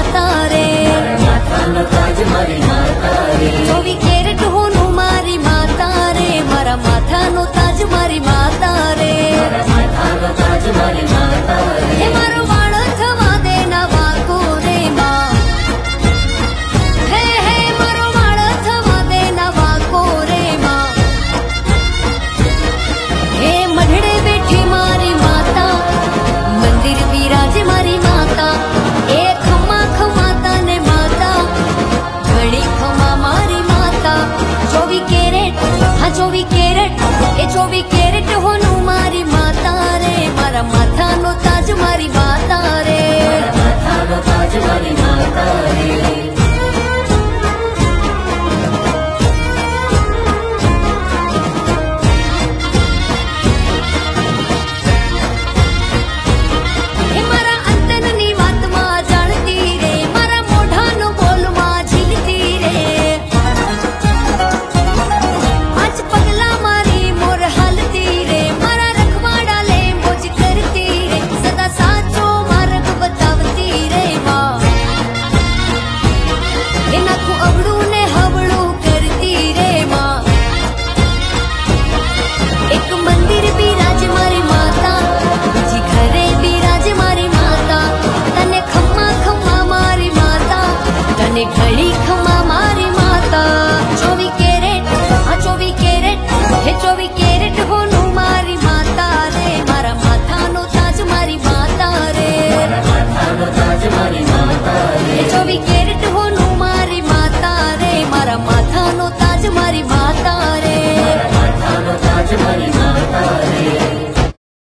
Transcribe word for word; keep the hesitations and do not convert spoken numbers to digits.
माता रे, चौबीस कैरेट होनु मारी माता रे, मारा माथा नो ताज मारी माता रे, हे मारो वाळ थवा दे ना वाको रे मां, हे हे मारो वाळ थवा दे ना वाको रे मां, हे मढड़े बैठी मारी माता, मंदिर बिराजे मारी माता, ए खमा खमाता ने माता, घड़ी खमा मारी माता, चौबीस कैरेट हाँ चौबीस कैरेट ए चौबीस कैरेट